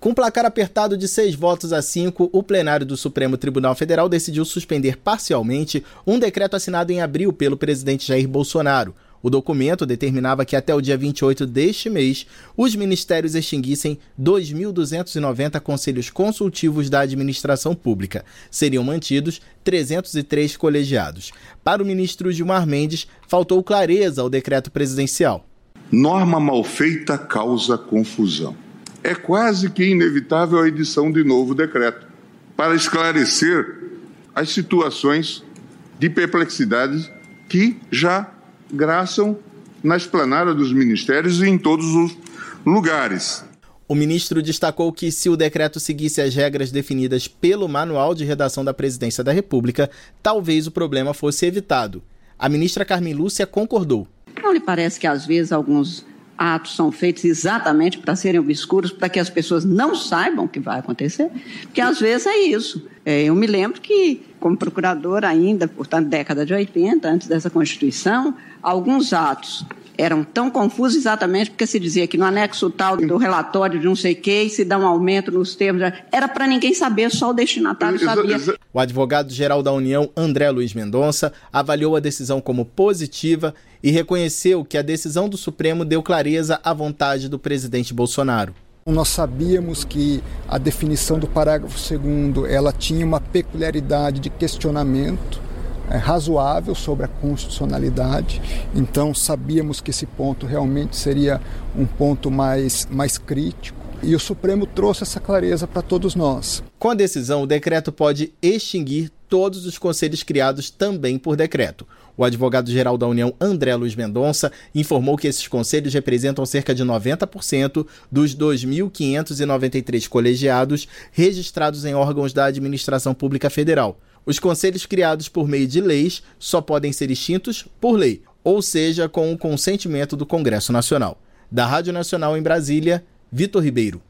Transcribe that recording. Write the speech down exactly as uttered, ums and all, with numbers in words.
Com placar apertado de seis votos a cinco, o plenário do Supremo Tribunal Federal decidiu suspender parcialmente um decreto assinado em abril pelo presidente Jair Bolsonaro. O documento determinava que até o dia vinte e oito deste mês, os ministérios extinguissem dois mil duzentos e noventa conselhos consultivos da administração pública. Seriam mantidos trezentos e três colegiados. Para o ministro Gilmar Mendes, faltou clareza ao decreto presidencial. Norma mal feita causa confusão. É quase que inevitável a edição de novo decreto para esclarecer as situações de perplexidade que já graçam na esplanada dos ministérios e em todos os lugares. O ministro destacou que, se o decreto seguisse as regras definidas pelo Manual de Redação da Presidência da República, talvez o problema fosse evitado. A ministra Carmen Lúcia concordou. Não lhe parece que, às vezes, alguns atos são feitos exatamente para serem obscuros, para que as pessoas não saibam o que vai acontecer? Porque, às vezes, é isso. É, eu me lembro que, como procuradora ainda, portanto, década de oitenta, antes dessa Constituição, alguns atos eram tão confusos exatamente porque se dizia que no anexo tal do relatório de não sei o que se dá um aumento nos termos. Era para ninguém saber, só o destinatário sabia. O advogado-geral da União, André Luiz Mendonça, avaliou a decisão como positiva e reconheceu que a decisão do Supremo deu clareza à vontade do presidente Bolsonaro. Nós sabíamos que a definição do parágrafo segundo ela tinha uma peculiaridade de questionamento É, razoável sobre a constitucionalidade, então sabíamos que esse ponto realmente seria um ponto mais, mais crítico e o Supremo trouxe essa clareza para todos nós. Com a decisão, o decreto pode extinguir todos os conselhos criados também por decreto. O advogado-geral da União, André Luiz Mendonça, informou que esses conselhos representam cerca de noventa por cento dos dois mil quinhentos e noventa e três colegiados registrados em órgãos da administração pública federal. Os conselhos criados por meio de leis só podem ser extintos por lei, ou seja, com o consentimento do Congresso Nacional. Da Rádio Nacional em Brasília, Vitor Ribeiro.